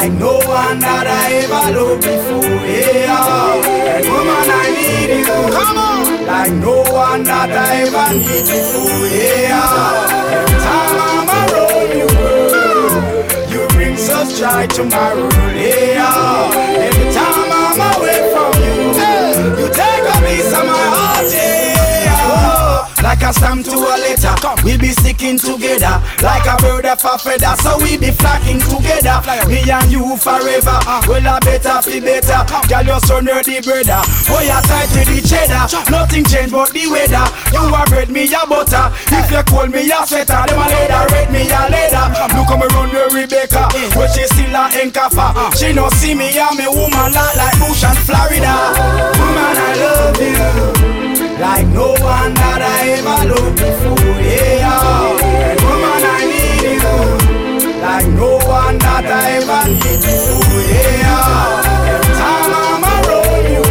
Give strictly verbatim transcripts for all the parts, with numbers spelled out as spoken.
like no one that I ever loved before. Yeah, and woman, I need you. Come on, like no one that I ever need before. Yeah, every time I'm around you, girl, you bring such joy to my world. Yeah, every time I'm away from you, you take a piece of my heart. Yeah. Like a stamp to a letter, we be sticking together. Like a bird of a feather, so we be flocking together. Me and you forever, well I better be better. Girl, you're so nerdy, brother. Boy, you tight to the cheddar. Nothing change but the weather. You are bread, me a butter. If you call me a sweater, them a leather, red me a leather. Look how me run with Rebecca, but she still a encafa. She no see me and me woman lot like Bush and Florida. Woman, I love you like no one that I ever loved before. Yeah, and woman, I need you like no one that I ever need before. Yeah, every time I'm around you,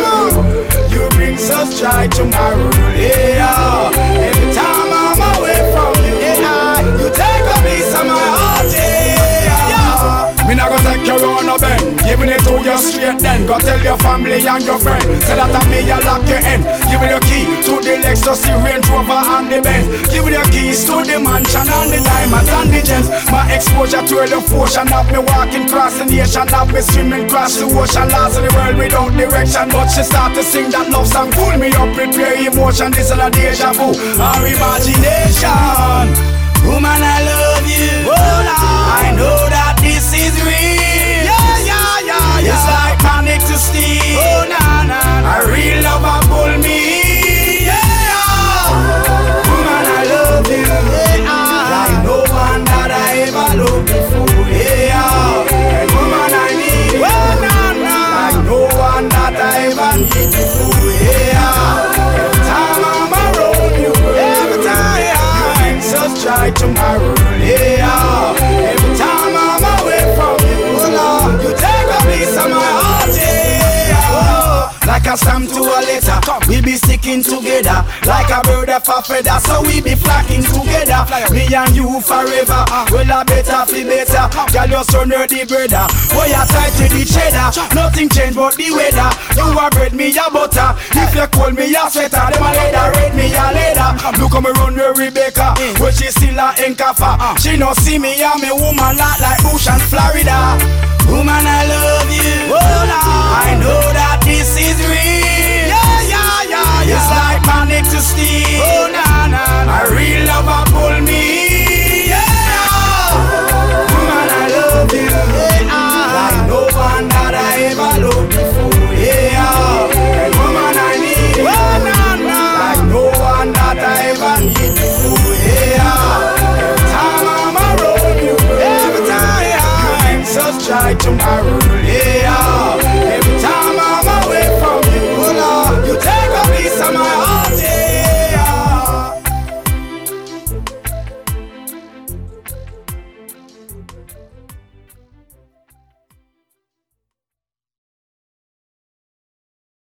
girl, you bring such joy to my world. Yeah, every time I'm away from you, yeah, you take a piece of my heart. Yeah, me not gonna take you on a bend, giving it to you straight then. Go tell your family and your friends, say that I me you lock your end. Give me the key to the Lexus, the Range Rover and the Benz. Give me the keys to the mansion and the diamonds and the gems. My exposure to the ocean, have me walking across the nation, have me swimming across the ocean. Lost in the world without direction, but she start to sing that love song. Pull me up, prepare emotion, this is a deja vu, our imagination. Woman, I love you. Oh, I know that this is real. Yeah, yeah, yeah, yeah. It's like panic to steal. Oh, nah, nah, nah. A real lover pull me. Yeah. Woman, I love you. Yeah. Like no one that I ever loved before. Yeah. And woman, I need you. Oh, nah, nah. Like no one that I ever need before. Yeah. Every time I'm around you, every time, yeah. Such joy to my world, yeah. Every time I'm away from you, Lord, you take a piece of my heart, yeah. Like a stamp to a letter, we be sticking together. Like a bird of a feather, so we be flocking together. Me and you forever, well I better feel better. Girl, you're so nerdy, brother. Boy, you tight to the cheddar. Nothing change but the weather. You are bread, me a butter. If you call me a sweater, them a leather, red me a leather. Look how me run with Rebecca, but she still a encafa. She no see me and me woman lot like Bush and Florida. Woman, I love you. Oh, I know that this is real. Yeah, yeah, yeah, yeah. It's like panic to steal. Oh, nah, nah, nah. A real